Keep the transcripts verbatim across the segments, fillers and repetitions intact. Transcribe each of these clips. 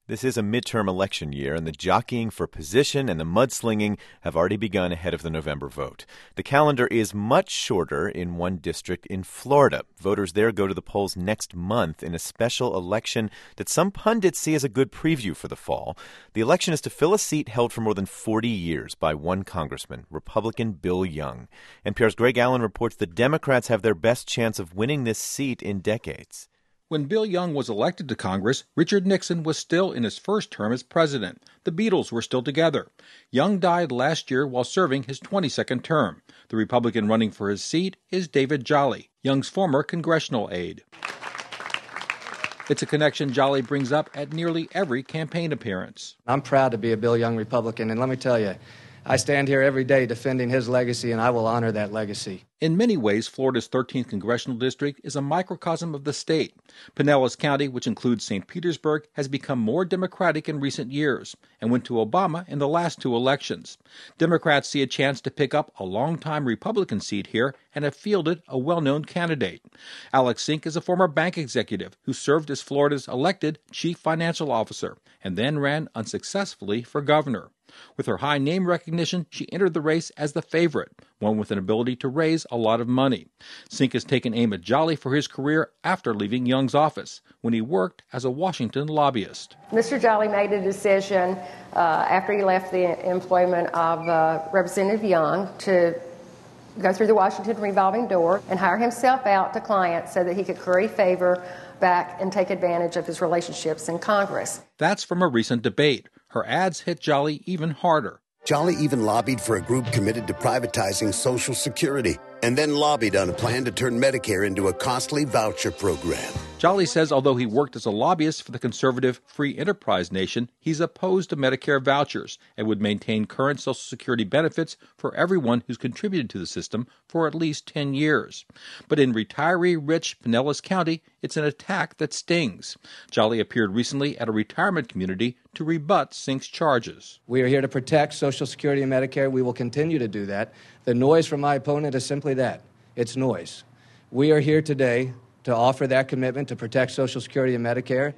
This is a midterm election year, and the jockeying for position and the mudslinging have already begun ahead of the November vote. The calendar is much shorter in one district in Florida. Voters there go to the polls next month in a special election that some pundits see as a good preview for the fall. The election is to fill a seat held for more than forty years by one congressman, Republican Bill Young. N P R's Greg Allen reports the Democrats have their best chance of winning this seat in decades. When Bill Young was elected to Congress, Richard Nixon was still in his first term as president. The Beatles were still together. Young died last year while serving his twenty-second term. The Republican running for his seat is David Jolly, Young's former congressional aide. It's a connection Jolly brings up at nearly every campaign appearance. I'm proud to be a Bill Young Republican, and let me tell you, I stand here every day defending his legacy, and I will honor that legacy. In many ways, Florida's thirteenth congressional district is a microcosm of the state. Pinellas County, which includes Saint Petersburg, has become more Democratic in recent years and went to Obama in the last two elections. Democrats see a chance to pick up a longtime Republican seat here and have fielded a well-known candidate. Alex Sink is a former bank executive who served as Florida's elected chief financial officer and then ran unsuccessfully for governor. With her high name recognition, she entered the race as the favorite, one with an ability to raise a lot of money. Sink has taken aim at Jolly for his career after leaving Young's office, when he worked as a Washington lobbyist. Mister Jolly made a decision uh, after he left the employment of uh, Representative Young to go through the Washington revolving door and hire himself out to clients so that he could curry favor back and take advantage of his relationships in Congress. That's from a recent debate. Her ads hit Jolly even harder. Jolly even lobbied for a group committed to privatizing Social Security and then lobbied on a plan to turn Medicare into a costly voucher program. Jolly says although he worked as a lobbyist for the conservative Free Enterprise Nation, he's opposed to Medicare vouchers and would maintain current Social Security benefits for everyone who's contributed to the system for at least ten years. But in retiree-rich Pinellas County, it's an attack that stings. Jolly appeared recently at a retirement community to rebut Sink's charges. We are here to protect Social Security and Medicare. We will continue to do that. The noise from my opponent is simply that. It's noise. We are here today to offer that commitment to protect Social Security and Medicare.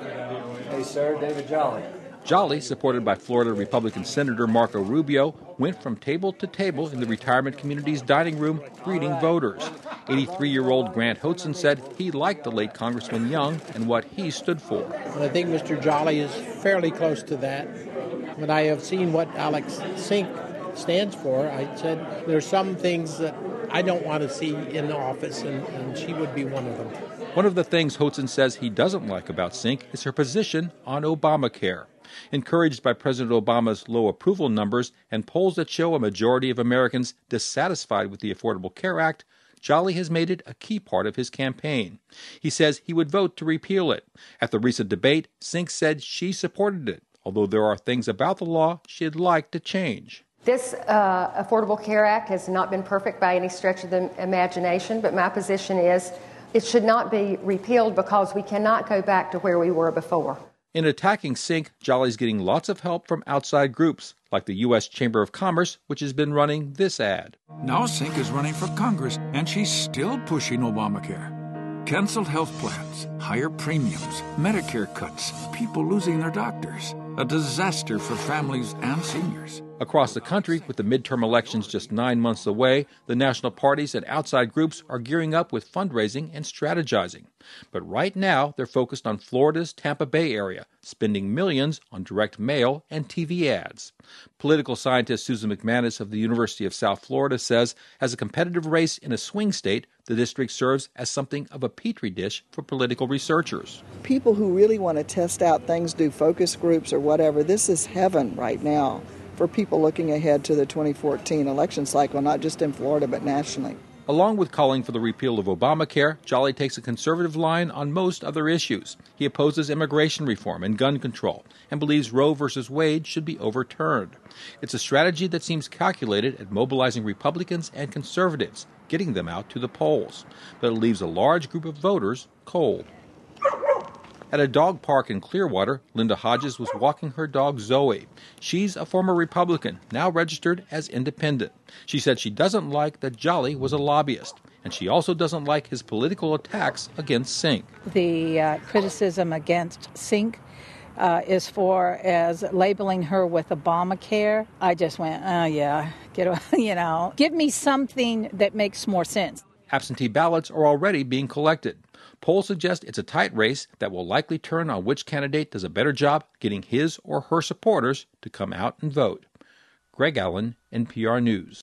Hey, sir, David Jolly. Jolly, supported by Florida Republican Senator Marco Rubio, went from table to table in the retirement community's dining room greeting voters. eighty-three-year-old Grant Hotzen said he liked the late Congressman Young and what he stood for. And I think Mister Jolly is fairly close to that. But I have seen what Alex Sink stands for. I said there's some things that I don't want to see in the office, and, and she would be one of them. One of the things Hotzen says he doesn't like about Sink is her position on Obamacare. Encouraged by President Obama's low approval numbers and polls that show a majority of Americans dissatisfied with the Affordable Care Act, Jolly has made it a key part of his campaign. He says he would vote to repeal it. At the recent debate, Sink said she supported it, although there are things about the law she'd like to change. This uh, Affordable Care Act has not been perfect by any stretch of the imagination, but my position is it should not be repealed because we cannot go back to where we were before. In attacking Sink, Jolly's getting lots of help from outside groups, like the U S Chamber of Commerce, which has been running this ad. Now Sink is running for Congress, and she's still pushing Obamacare. Canceled health plans, higher premiums, Medicare cuts, people losing their doctors. A disaster for families and seniors. Across the country, with the midterm elections just nine months away, the national parties and outside groups are gearing up with fundraising and strategizing. But right now, they're focused on Florida's Tampa Bay area, spending millions on direct mail and T V ads. Political scientist Susan McManus of the University of South Florida says, as a competitive race in a swing state, the district serves as something of a petri dish for political researchers. People who really want to test out things, do focus groups or whatever, this is heaven right now for people looking ahead to the twenty fourteen election cycle, not just in Florida, but nationally. Along with calling for the repeal of Obamacare, Jolly takes a conservative line on most other issues. He opposes immigration reform and gun control and believes Roe versus Wade should be overturned. It's a strategy that seems calculated at mobilizing Republicans and conservatives, getting them out to the polls. But it leaves a large group of voters cold. At a dog park in Clearwater, Linda Hodges was walking her dog Zoe. She's a former Republican, now registered as independent. She said she doesn't like that Jolly was a lobbyist, and she also doesn't like his political attacks against Sink. The uh, criticism against Sink uh, as far as labeling her with Obamacare, I just went, oh, yeah, get, you know, give me something that makes more sense. Absentee ballots are already being collected. Polls suggest it's a tight race that will likely turn on which candidate does a better job getting his or her supporters to come out and vote. Greg Allen, N P R News.